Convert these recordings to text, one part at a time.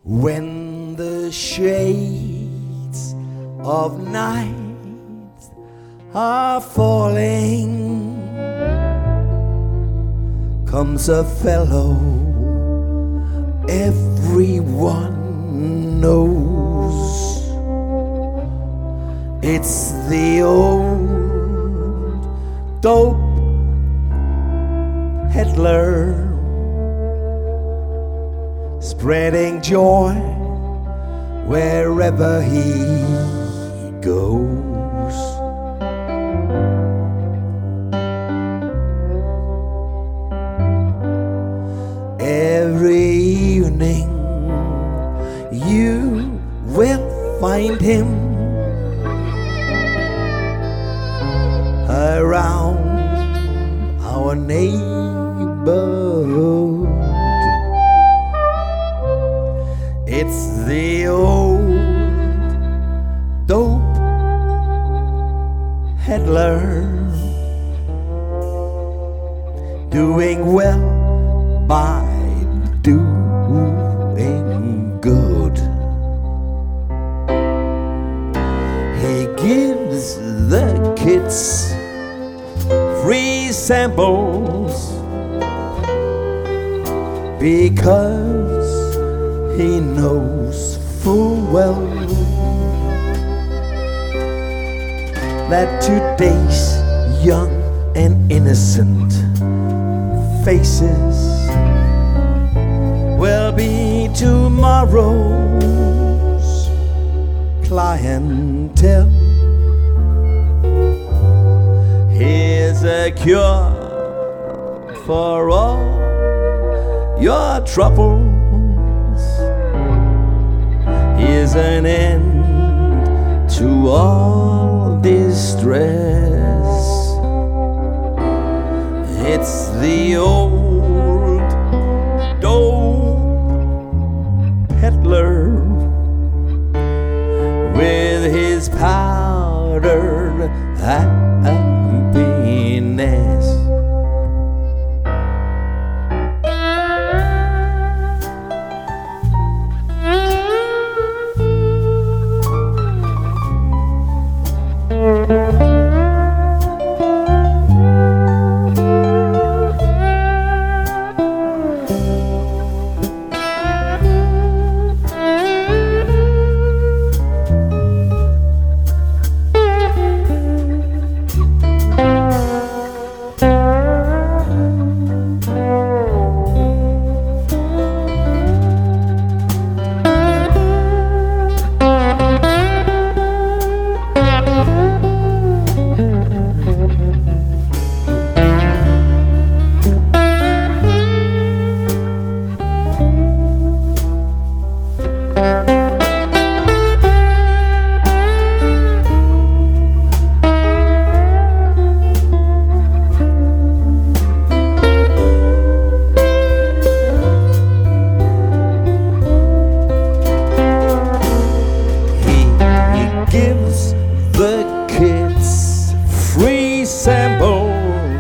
When the shades of night are falling, comes a fellow everyone knows. It's the old dope peddler, spreading joy wherever he goes. Every evening you will find him around our neighborhood. It's the old dope peddler, doing well by doing good. He gives the kids free samples because he knows full well that today's young and innocent faces will be tomorrow's clientele. Here's a cure for all your troubles. Here's an end to all distress. It's the old dope peddler with his powdered happiness. Gives the kids free samples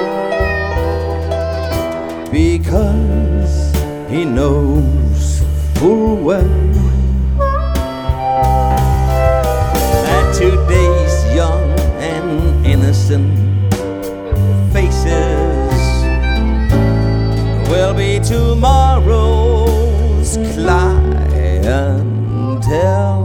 because he knows full well that today's young and innocent faces will be tomorrow's clientele.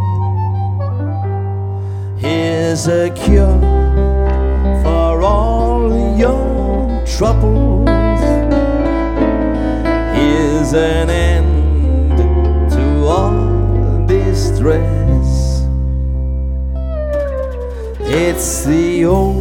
Here's a cure for all your troubles. Here's an end to all distress. It's the old